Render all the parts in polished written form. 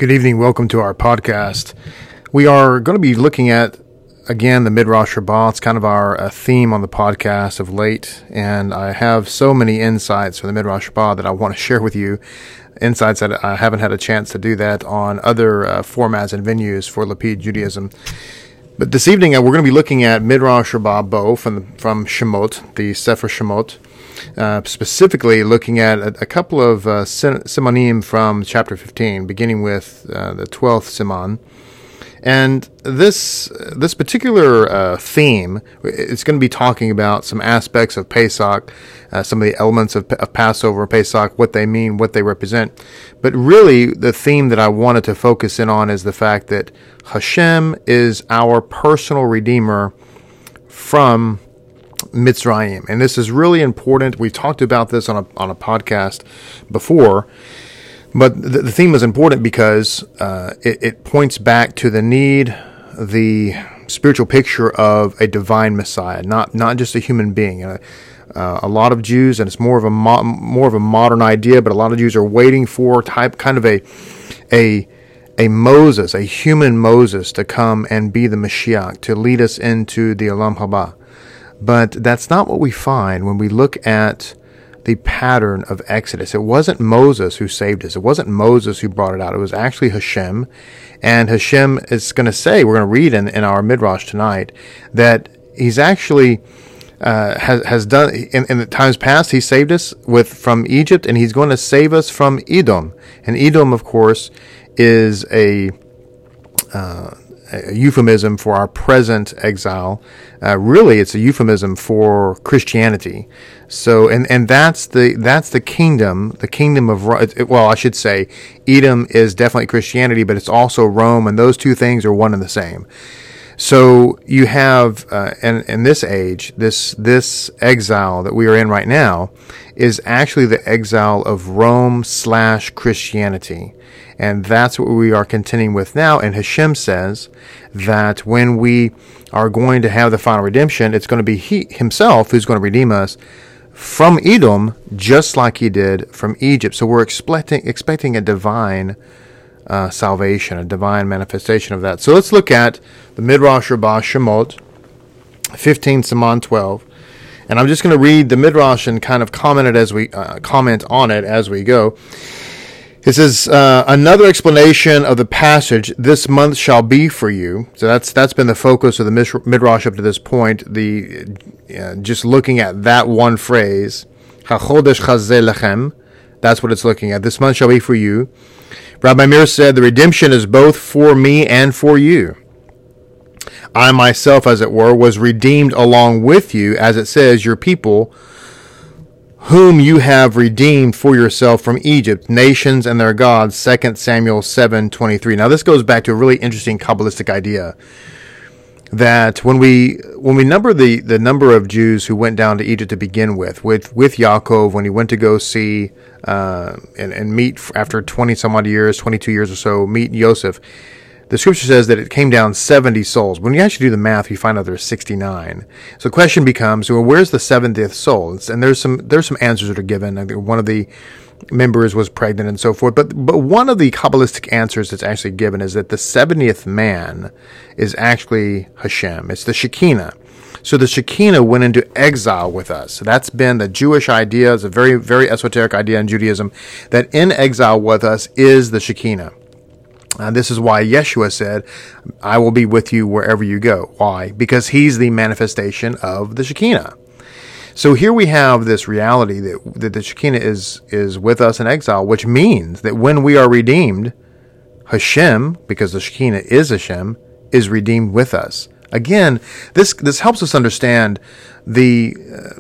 Good evening. Welcome to our podcast. We are going to be looking at, again, the Midrash Rabbah. It's kind of our theme on the podcast of late, and I have so many insights from the Midrash Rabbah that I want to share with you, insights that I haven't had a chance to do that on other formats and venues for Lapid Judaism. But this evening, we're going to be looking at Midrash Rabbah Bo from Shemot, the Sefer Shemot, specifically looking at a couple of simanim from chapter 15, beginning with the 12th siman. And this particular theme, it's going to be talking about some aspects of Pesach, some of the elements of Passover, Pesach, what they mean, what they represent. But really, the theme that I wanted to focus in on is the fact that Hashem is our personal Redeemer from Mitzrayim. And this is really important. We've talked about this on a podcast before. But the theme is important because it points back to the need, the spiritual picture of a divine Messiah, not just a human being. A lot of Jews, and it's more of a modern idea, but a lot of Jews are waiting for kind of a Moses, a human Moses, to come and be the Mashiach, to lead us into the Olam Haba. But that's not what we find when we look at the pattern of Exodus. It wasn't Moses who saved us. It wasn't Moses who brought it out. It was actually Hashem. And Hashem is going to say, we're going to read in our Midrash tonight, that he's actually has done, in the times past, he saved us from Egypt, and he's going to save us from Edom. And Edom, of course, is a euphemism for our present exile. Really, it's a euphemism for Christianity. So, and that's the kingdom of, well, I should say, Edom is definitely Christianity, but it's also Rome, and those two things are one and the same. So you have, in this age, this exile that we are in right now is actually the exile of Rome/Christianity. And that's what we are contending with now. And Hashem says that when we are going to have the final redemption, it's going to be He Himself who's going to redeem us from Edom, just like He did from Egypt. So we're expecting a divine salvation, a divine manifestation of that. So let's look at the Midrash Rabbah Shemot, 15 Siman 12. And I'm just going to read the Midrash and kind of comment on it as we go. It says, another explanation of the passage, this month shall be for you. So that's been the focus of the Midrash up to this point. Just looking at that one phrase, HaChodesh Chazeh Lechem, that's what it's looking at. This month shall be for you. Rabbi Meir said, the redemption is both for me and for you. I myself, as it were, was redeemed along with you, as it says, your people, whom you have redeemed for yourself from Egypt, nations and their gods, 2 Samuel 7:23. Now this goes back to a really interesting Kabbalistic idea, that when we number the number of Jews who went down to Egypt to begin with Yaakov, when he went to go see and meet after 20 some odd years, 22 years or so, meet Yosef, the scripture says that it came down 70 souls. When you actually do the math, you find out there's 69. So the question becomes, well, where's the 70th soul? And there's some answers that are given. I think one of the members was pregnant and so forth. But one of the Kabbalistic answers that's actually given is that the 70th man is actually Hashem. It's the Shekinah. So the Shekinah went into exile with us. So that's been the Jewish idea. It's a very, very esoteric idea in Judaism, that in exile with us is the Shekinah. This is why Yeshua said, I will be with you wherever you go. Why? Because he's the manifestation of the Shekinah. So here we have this reality that the Shekinah is with us in exile, which means that when we are redeemed, Hashem, because the Shekinah is Hashem, is redeemed with us. Again, this helps us understand the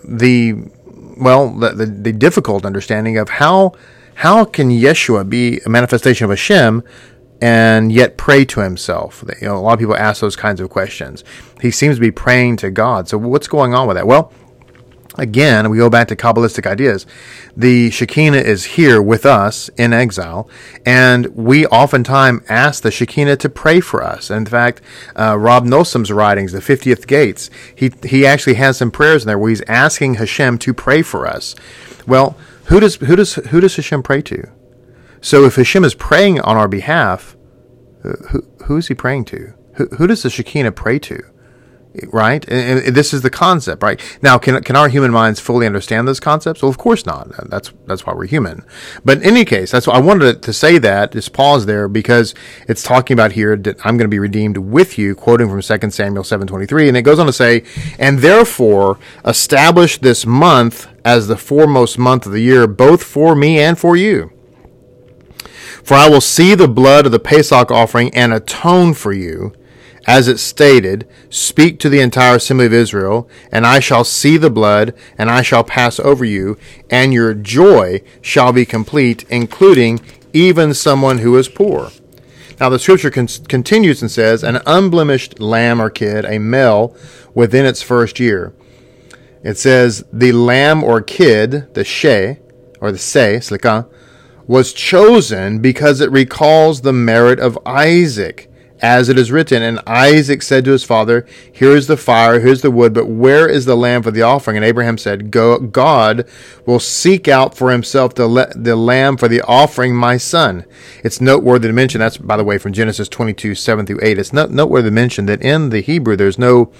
difficult understanding of how can Yeshua be a manifestation of Hashem and yet pray to himself. A lot of people ask those kinds of questions. He seems to be praying to God. So what's going on with that? Well, again, we go back to Kabbalistic ideas. The Shekinah is here with us in exile, and we oftentimes ask the Shekinah to pray for us. In fact, Rob Nosum's writings, the 50th Gates, he actually has some prayers in there where he's asking Hashem to pray for us. Well, who does Hashem pray to? So if Hashem is praying on our behalf, who is he praying to? Who does the Shekinah pray to? Right? And this is the concept, right? Now, can our human minds fully understand those concepts? Well, of course not. That's why we're human. But in any case, that's why I wanted to say that, just pause there, because it's talking about here that I'm going to be redeemed with you, quoting from 2 Samuel 7:23. And it goes on to say, and therefore establish this month as the foremost month of the year, both for me and for you. For I will see the blood of the Pesach offering and atone for you. As it stated, speak to the entire assembly of Israel, and I shall see the blood, and I shall pass over you, and your joy shall be complete, including even someone who is poor. Now the scripture continues and says, an unblemished lamb or kid, a male, within its first year. It says, the lamb or kid, the she, or the se, slika, was chosen because it recalls the merit of Isaac. As it is written, and Isaac said to his father, here is the fire, here's the wood, but where is the lamb for the offering? And Abraham said, God will seek out for himself the lamb for the offering, my son. It's noteworthy to mention, that's, by the way, from Genesis 22, 7 through 8. It's noteworthy to mention that in the Hebrew, there's no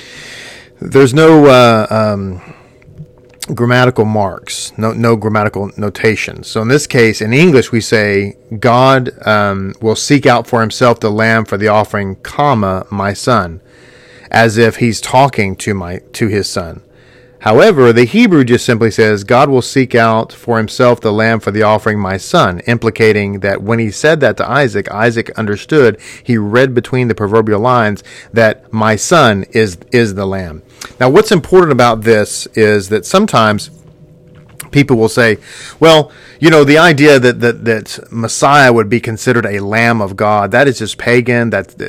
grammatical marks, no grammatical notation. So in this case, in English, we say, God will seek out for himself the lamb for the offering, comma, my son, as if he's talking to his son. However, the Hebrew just simply says, God will seek out for himself the lamb for the offering, my son, implicating that when he said that to Isaac, Isaac understood, he read between the proverbial lines, that my son is the lamb. Now, what's important about this is that sometimes people will say, well, the idea that Messiah would be considered a Lamb of God, that is just pagan.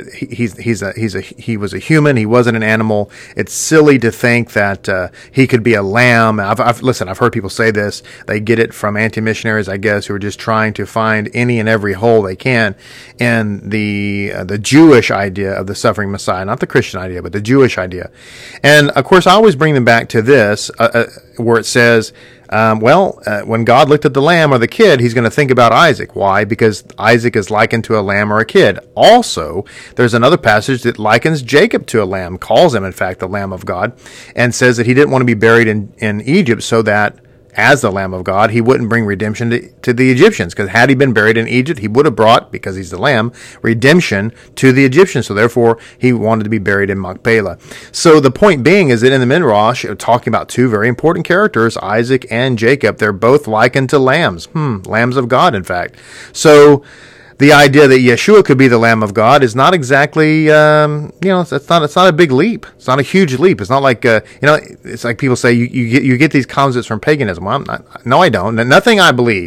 He was a human. He wasn't an animal. It's silly to think that he could be a lamb. I've heard people say this. They get it from anti-missionaries, I guess, who are just trying to find any and every hole they can in the Jewish idea of the suffering Messiah, not the Christian idea, but the Jewish idea. And of course, I always bring them back to this, where it says, when God looked at the lamb or the kid, he's going to think about Isaac. Why? Because Isaac is likened to a lamb or a kid. Also, there's another passage that likens Jacob to a lamb, calls him, in fact, the Lamb of God, and says that he didn't want to be buried in Egypt so that as the Lamb of God, he wouldn't bring redemption to the Egyptians. Because had he been buried in Egypt, he would have brought, because he's the Lamb, redemption to the Egyptians. So therefore, he wanted to be buried in Machpelah. So the point being is that in the Midrash, talking about two very important characters, Isaac and Jacob, they're both likened to lambs. Lambs of God, in fact. So the idea that Yeshua could be the Lamb of God is not exactly, it's not a big leap. It's not a huge leap. It's not like, it's like people say you get these concepts from paganism. Well, no, I don't. Nothing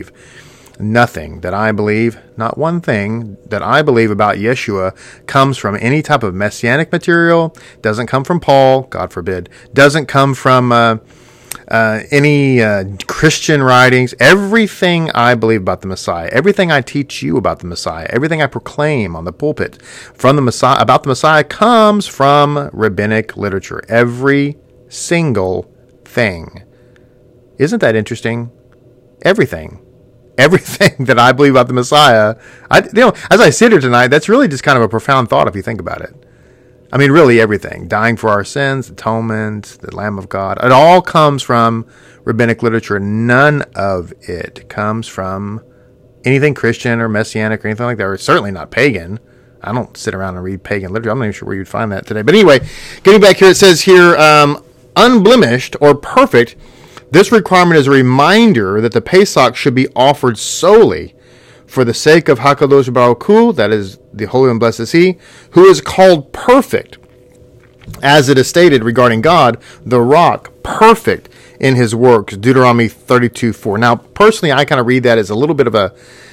that I believe, not one thing that I believe about Yeshua comes from any type of messianic material. Doesn't come from Paul, God forbid. Doesn't come from any Christian writings. Everything I believe about the Messiah, everything I teach you about the Messiah, everything I proclaim on the pulpit from the Messiah about the Messiah comes from rabbinic literature. Every single thing. Isn't that interesting? Everything that I believe about the Messiah, as I sit here tonight, that's really just kind of a profound thought if you think about it. I mean, really everything. Dying for our sins, atonement, the Lamb of God. It all comes from rabbinic literature. None of it comes from anything Christian or messianic or anything like that. Or certainly not pagan. I don't sit around and read pagan literature. I'm not even sure where you'd find that today. But anyway, getting back here, it says here, unblemished or perfect. This requirement is a reminder that the Pesach should be offered solely for the sake of HaKadosh Baruch Hu, that is the Holy and Blessed is He, who is called perfect, as it is stated regarding God, the rock, perfect in his works, Deuteronomy 32:4. Now, personally, I kind of read that as a little bit of a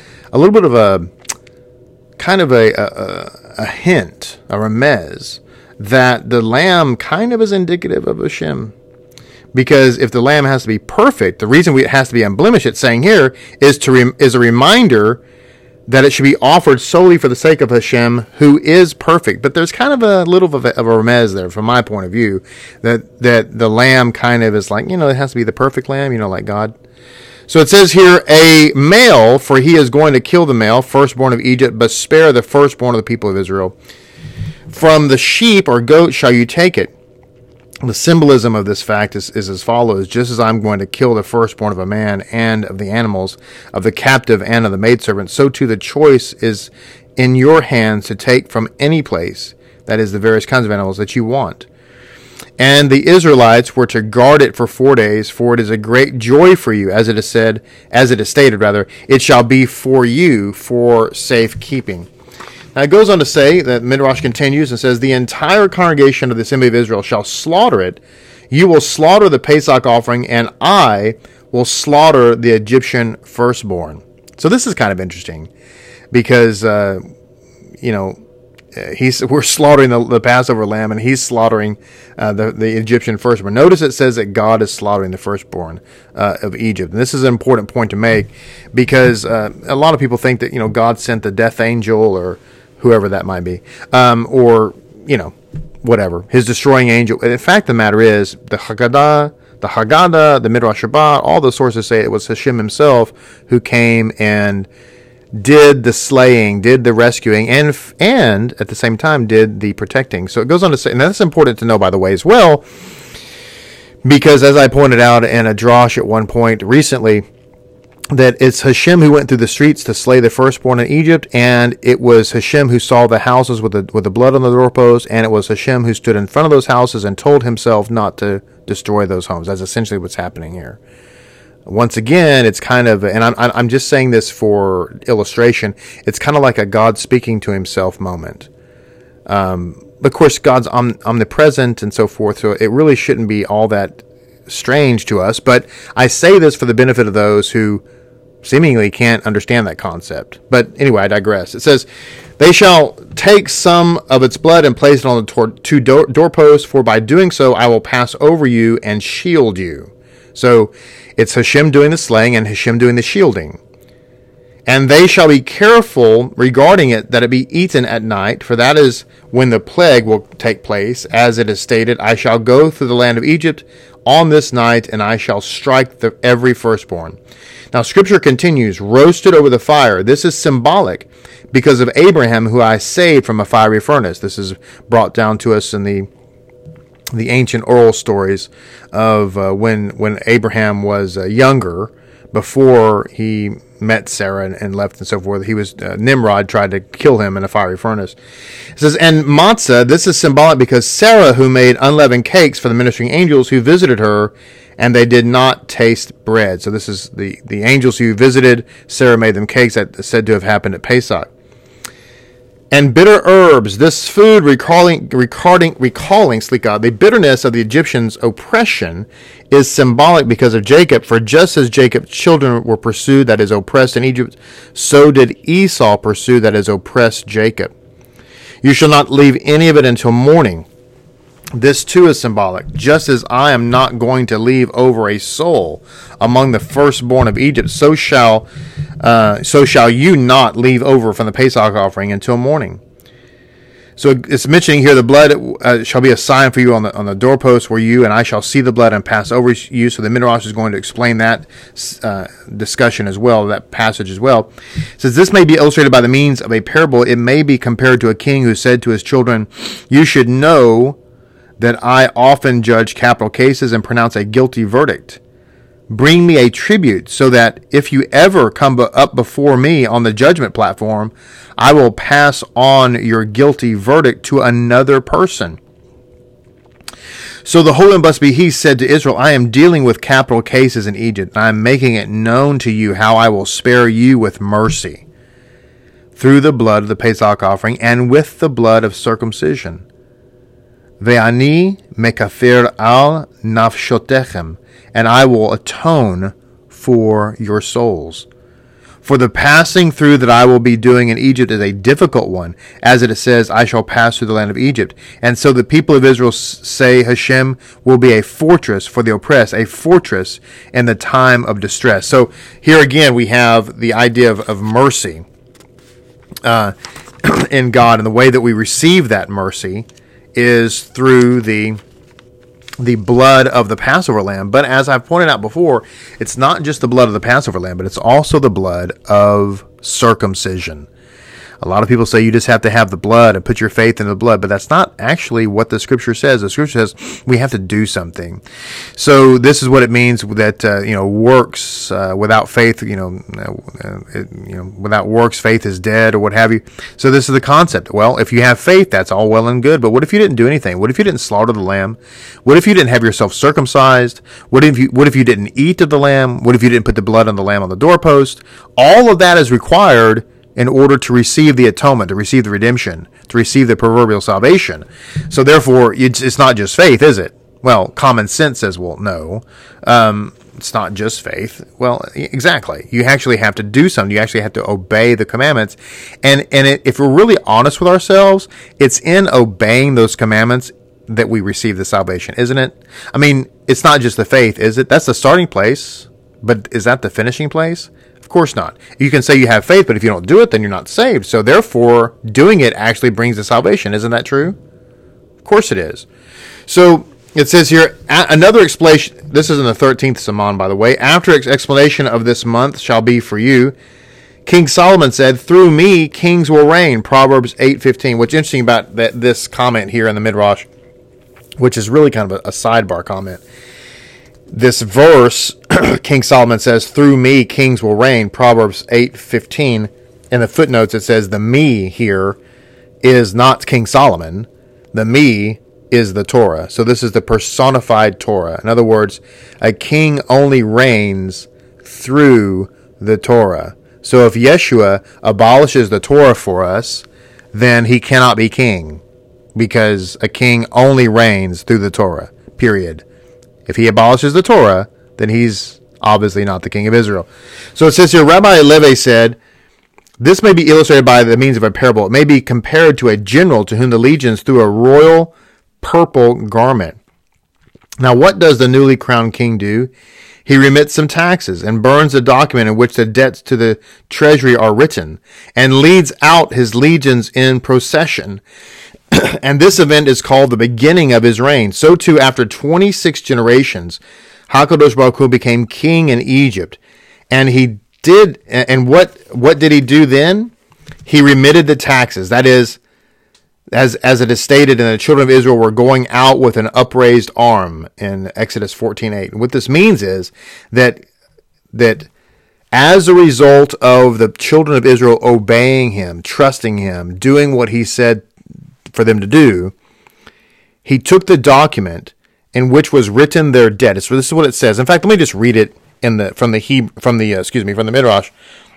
hint, a remez, that the lamb kind of is indicative of Hashem. Because if the lamb has to be perfect, the reason it has to be unblemished, it's saying here, is a reminder that it should be offered solely for the sake of Hashem, who is perfect. But there's kind of a little of a remez there, from my point of view, that the lamb kind of is like, it has to be the perfect lamb, like God. So it says here, a male, for he is going to kill the male, firstborn of Egypt, but spare the firstborn of the people of Israel. From the sheep or goat shall you take it. The symbolism of this fact is as follows: just as I'm going to kill the firstborn of a man and of the animals, of the captive and of the maidservant, so too the choice is in your hands to take from any place, that is, the various kinds of animals that you want. And the Israelites were to guard it for 4 days, for it is a great joy for you, as it is stated, it shall be for you for safekeeping. Now it goes on to say that Midrash continues and says, the entire congregation of the assembly of Israel shall slaughter it. You will slaughter the Pesach offering, and I will slaughter the Egyptian firstborn. So this is kind of interesting because, we're slaughtering the Passover lamb, and he's slaughtering the Egyptian firstborn. Notice it says that God is slaughtering the firstborn of Egypt. And this is an important point to make because a lot of people think that God sent the death angel or whoever that might be, or whatever, his destroying angel. And in fact, the matter is the Haggadah, the Midrash Shabbat, all those sources say it was Hashem himself who came and did the slaying, did the rescuing, and at the same time did the protecting. So it goes on to say, and that's important to know, by the way, as well, because as I pointed out in a drosh at one point recently, that it's Hashem who went through the streets to slay the firstborn in Egypt, and it was Hashem who saw the houses with the blood on the doorposts, and it was Hashem who stood in front of those houses and told himself not to destroy those homes. That's essentially what's happening here. Once again, it's kind of, and I'm just saying this for illustration, it's kind of like a God speaking to himself moment. Of course, God's omnipresent and so forth, so it really shouldn't be all that strange to us, but I say this for the benefit of those who seemingly can't understand that concept. But anyway, I digress. It says, they shall take some of its blood and place it on the two doorposts, for by doing so I will pass over you and shield you. So it's Hashem doing the slaying and Hashem doing the shielding. And they shall be careful regarding it, that it be eaten at night, for that is when the plague will take place. As it is stated, I shall go through the land of Egypt on this night, and I shall strike every firstborn. Now, Scripture continues, roasted over the fire. This is symbolic because of Abraham, who I saved from a fiery furnace. This is brought down to us in the ancient oral stories of when Abraham was younger, before he met Sarah and left and so forth. He was Nimrod tried to kill him in a fiery furnace. It says, and matzah, this is symbolic because Sarah, who made unleavened cakes for the ministering angels who visited her, and they did not taste bread. So this is the angels who visited Sarah, made them cakes that said to have happened at Pesach. And bitter herbs, this food recalling the bitterness of the Egyptians' oppression, is symbolic because of Jacob. For just as Jacob's children were pursued, that is oppressed in Egypt, so did Esau pursue, that is oppressed Jacob. You shall not leave any of it until morning. This too is symbolic. Just as I am not going to leave over a soul among the firstborn of Egypt, so shall you not leave over from the Pesach offering until morning. So it's mentioning here the blood shall be a sign for you on the doorpost where you and I shall see the blood and pass over you. So the Midrash is going to explain that discussion as well, that passage as well. It says, this may be illustrated by the means of a parable. It may be compared to a king who said to his children, you should know that I often judge capital cases and pronounce a guilty verdict. Bring me a tribute, so that if you ever come up before me on the judgment platform, I will pass on your guilty verdict to another person. So the Holy One must be he said to Israel, I am dealing with capital cases in Egypt, and I am making it known to you how I will spare you with mercy through the blood of the Pesach offering and with the blood of circumcision. Ve'ani mekafir al nafshotechem, and I will atone for your souls. For the passing through that I will be doing in Egypt is a difficult one, as it says, I shall pass through the land of Egypt. And so the people of Israel say Hashem will be a fortress for the oppressed, a fortress in the time of distress. So here again we have the idea of mercy in God, and the way that we receive that mercy is through the the blood of the Passover lamb. But as I've pointed out before, it's not just the blood of the Passover lamb, but it's also the blood of circumcision. A lot of people say you just have to have the blood and put your faith in the blood, but that's not actually what the Scripture says. The Scripture says we have to do something. So this is what it means that works without faith. Without works, faith is dead, or what have you. So this is the concept. Well, if you have faith, that's all well and good. But what if you didn't do anything? What if you didn't slaughter the lamb? What if you didn't have yourself circumcised? What if you didn't eat of the lamb? What if you didn't put the blood on the lamb on the doorpost? All of that is required in order to receive the atonement, to receive the redemption, to receive the proverbial salvation. So therefore, it's not just faith, is it? Well, common sense says, well, no, it's not just faith. Well, exactly. You actually have to do something. You actually have to obey the commandments. And if we're really honest with ourselves, it's in obeying those commandments that we receive the salvation, isn't it? I mean, it's not just the faith, is it? That's the starting place. But is that the finishing place? Of course not. You can say you have faith, but if you don't do it, then you're not saved. So therefore, doing it actually brings the salvation. Isn't that true? Of course it is. So it says here, another explanation. This is in the 13th Siman, by the way. After explanation of this month shall be for you, King Solomon said, through me kings will reign. Proverbs 8:15. What's interesting about this comment here in the Midrash, which is really kind of a sidebar comment. This verse, King Solomon says, through me kings will reign, Proverbs 8:15. In the footnotes it says the me here is not King Solomon. The me is the Torah. So this is the personified Torah. In other words, a king only reigns through the Torah. So if Yeshua abolishes the Torah for us, then he cannot be king, because a king only reigns through the Torah, period. If he abolishes the Torah, then he's obviously not the king of Israel. So it says here, Rabbi Leve said, this may be illustrated by the means of a parable. It may be compared to a general to whom the legions threw a royal purple garment. Now, what does the newly crowned king do? He remits some taxes and burns the document in which the debts to the treasury are written, and leads out his legions in procession. And this event is called the beginning of his reign. So too, after 26 generations, HaKadosh Baruch Hu became king in Egypt. And he did, and what did he do then? He remitted the taxes. That is, as it is stated, and the children of Israel were going out with an upraised arm in Exodus 14:8. And what this means is that as a result of the children of Israel obeying him, trusting him, doing what he said for them to do, he took the document in which was written their debt. So this is what it says. In fact, let me just read it from the Midrash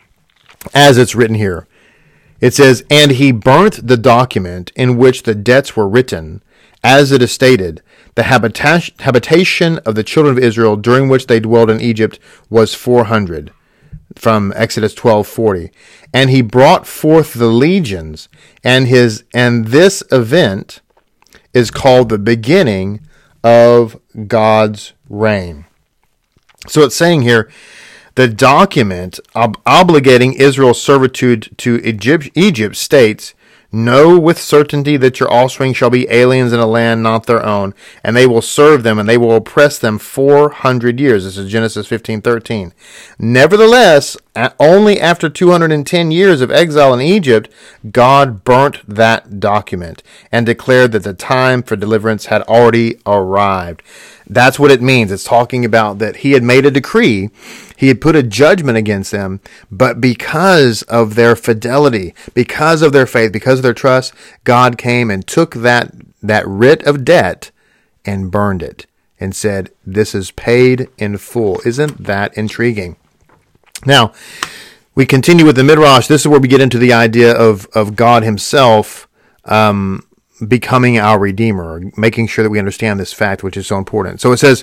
as it's written here. It says, and he burnt the document in which the debts were written, as it is stated, the habitation of the children of Israel during which they dwelled in Egypt was 400. From Exodus 12:40, and he brought forth the legions, and this event is called the beginning of God's reign. So it's saying here, the document obligating Israel's servitude to Egypt states, know with certainty that your offspring shall be aliens in a land not their own, and they will serve them, and they will oppress them 400 years. This is Genesis 15:13. Nevertheless, only after 210 years of exile in Egypt, God burnt that document and declared that the time for deliverance had already arrived. That's what it means. It's talking about that he had made a decree. He had put a judgment against them, but because of their fidelity, because of their faith, because of their trust, God came and took that writ of debt and burned it and said, this is paid in full. Isn't that intriguing? Now, we continue with the Midrash. This is where we get into the idea of God himself becoming our Redeemer, making sure that we understand this fact, which is so important. So it says,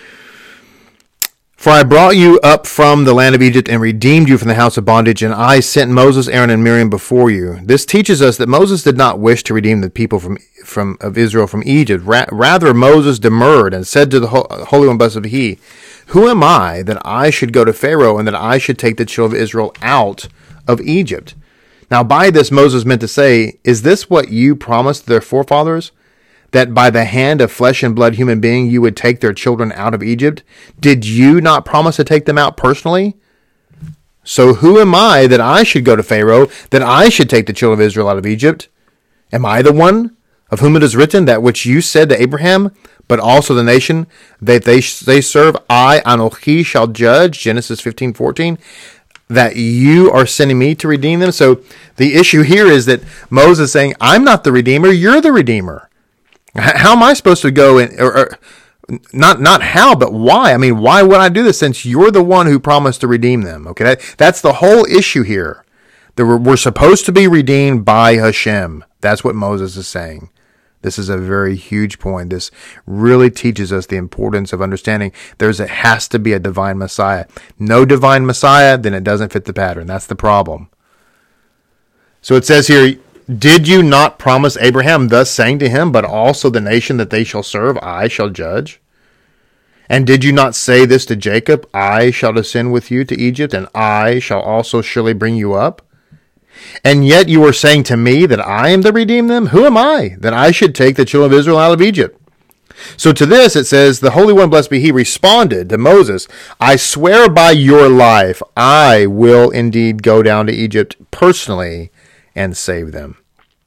for I brought you up from the land of Egypt and redeemed you from the house of bondage, and I sent Moses, Aaron, and Miriam before you. This teaches us that Moses did not wish to redeem the people of Israel from Egypt. Rather, Moses demurred and said to the Holy One, blessed be He, who am I that I should go to Pharaoh and that I should take the children of Israel out of Egypt? Now, by this, Moses meant to say, is this what you promised their forefathers? that by the hand of flesh and blood human being you would take their children out of Egypt? Did you not promise to take them out personally? So who am I that I should go to Pharaoh, that I should take the children of Israel out of Egypt? Am I the one of whom it is written that which you said to Abraham, but also the nation that they serve, I, Anochi, shall judge, Genesis 15:14, that you are sending me to redeem them? So the issue here is that Moses is saying, I'm not the Redeemer, you're the Redeemer. How am I supposed to go and, or not how, but why? I mean, why would I do this since you're the one who promised to redeem them? Okay, that's the whole issue here. We're supposed to be redeemed by Hashem. That's what Moses is saying. This is a very huge point. This really teaches us the importance of understanding has to be a divine Messiah. No divine Messiah, then it doesn't fit the pattern. That's the problem. So it says here, did you not promise Abraham, thus saying to him, but also the nation that they shall serve, I shall judge? And did you not say this to Jacob, I shall descend with you to Egypt, and I shall also surely bring you up? And yet you are saying to me that I am to redeem them? Who am I, that I should take the children of Israel out of Egypt? So to this it says, the Holy One, blessed be he, responded to Moses, I swear by your life, I will indeed go down to Egypt personally and save them.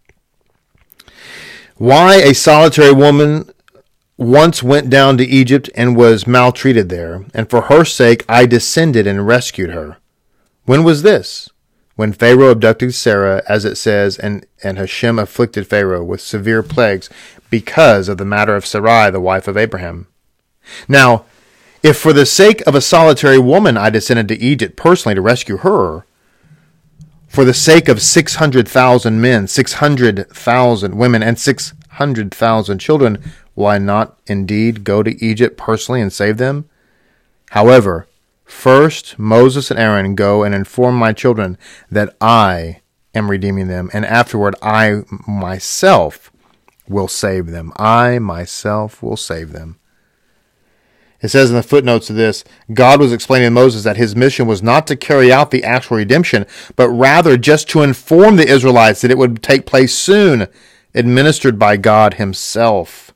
Why a solitary woman once went down to Egypt and was maltreated there, and for her sake I descended and rescued her. When was this? When Pharaoh abducted Sarah, as it says, and Hashem afflicted Pharaoh with severe plagues because of the matter of Sarai, the wife of Abraham. Now, if for the sake of a solitary woman I descended to Egypt personally to rescue her, for the sake of 600,000 men, 600,000 women, and 600,000 children, will I not indeed go to Egypt personally and save them? However, first Moses and Aaron go and inform my children that I am redeeming them, and afterward I myself will save them. I myself will save them. It says in the footnotes of this, God was explaining to Moses that his mission was not to carry out the actual redemption, but rather just to inform the Israelites that it would take place soon, administered by God himself.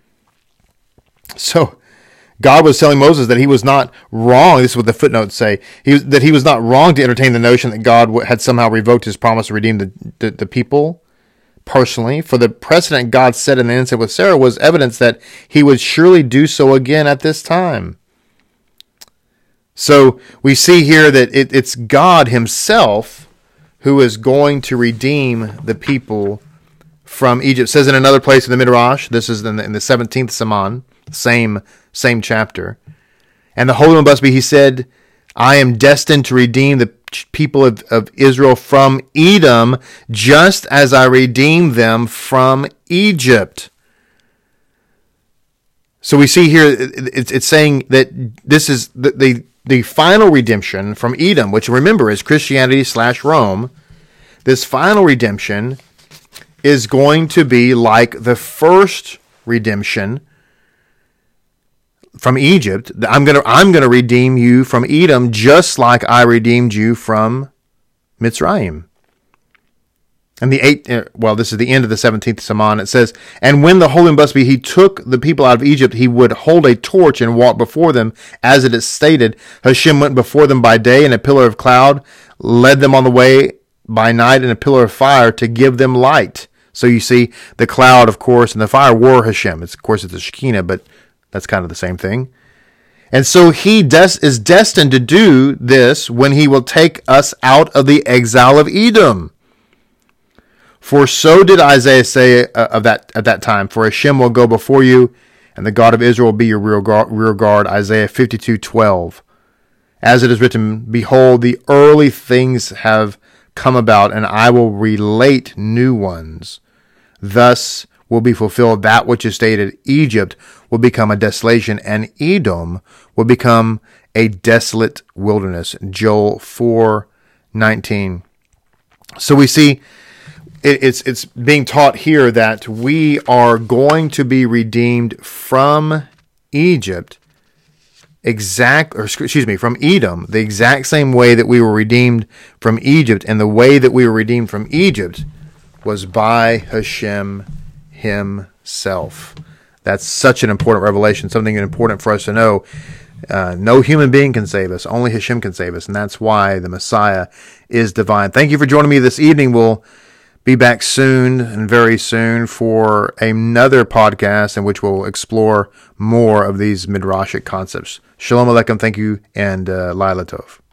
So, God was telling Moses that he was not wrong. This is what the footnotes say. That he was not wrong to entertain the notion that God had somehow revoked his promise to redeem the people personally. For the precedent God set in the incident with Sarah was evidence that he would surely do so again at this time. So we see here that it's God himself who is going to redeem the people from Egypt. It says in another place in the Midrash, this is in the 17th Siman, same chapter. And the Holy One, blessed be he, said, I am destined to redeem the people of Israel from Edom, just as I redeemed them from Egypt. So we see here, it's saying that this is the final redemption from Edom, which remember is Christianity / Rome. This final redemption is going to be like the first redemption from Egypt. I'm gonna redeem you from Edom, just like I redeemed you from Mitzrayim. And this is the end of the 17th Siman. It says, and when the Holy and Blessed be he took the people out of Egypt, he would hold a torch and walk before them, as it is stated. Hashem went before them by day in a pillar of cloud, led them on the way by night in a pillar of fire to give them light. So you see, the cloud, of course, and the fire were Hashem. It's the Shekinah, but that's kind of the same thing. And so he is destined to do this when he will take us out of the exile of Edom. For so did Isaiah say at that time, for Hashem will go before you, and the God of Israel will be your rear guard, Isaiah 52:12. As it is written, behold, the early things have come about, and I will relate new ones. Thus will be fulfilled that which is stated, Egypt will become a desolation, and Edom will become a desolate wilderness. Joel 4:19. So we see it's being taught here that we are going to be redeemed from Egypt, from Edom, the exact same way that we were redeemed from Egypt, and the way that we were redeemed from Egypt was by Hashem himself. That's such an important revelation, something important for us to know. No human being can save us. Only Hashem can save us. And that's why the Messiah is divine. Thank you for joining me this evening. We'll be back soon and very soon for another podcast in which we'll explore more of these Midrashic concepts. Shalom Aleichem. Thank you, and Laila Tov.